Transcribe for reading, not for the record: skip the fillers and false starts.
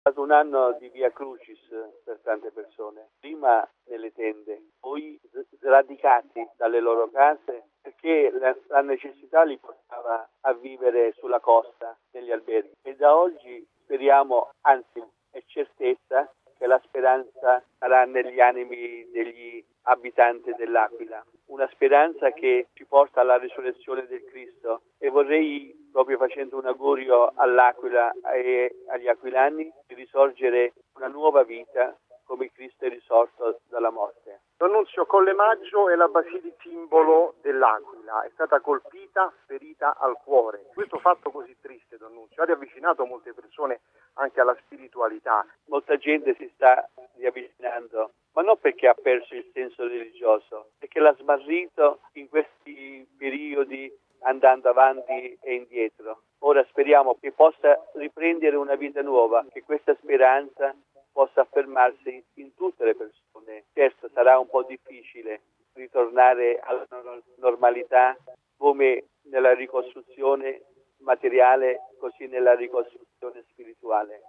È stato un anno di Via Crucis per tante persone, prima nelle tende, poi sradicati dalle loro case perché la necessità li portava a vivere sulla costa, negli alberghi. E da oggi speriamo, anzi è certezza, che la speranza sarà negli animi degli abitanti dell'Aquila. Una speranza che ci porta alla risurrezione del Cristo, e vorrei, proprio facendo un augurio all'Aquila e agli aquilani, di risorgere una nuova vita come Cristo è risorto dalla morte. Don Nunzio, Colle Maggio è la basilica simbolo dell'Aquila, è stata colpita, ferita al cuore. Questo fatto così triste, Don Nunzio, ha riavvicinato molte persone anche alla spiritualità. Molta gente si sta riavvicinando, ma non perché ha perso il senso religioso, perché l'ha smarrito in questi periodi andando avanti e indietro. Ora speriamo che possa riprendere una vita nuova, che questa speranza possa affermarsi in tutte le persone. Certo, sarà un po' difficile ritornare alla normalità, come nella ricostruzione materiale, così nella ricostruzione spirituale.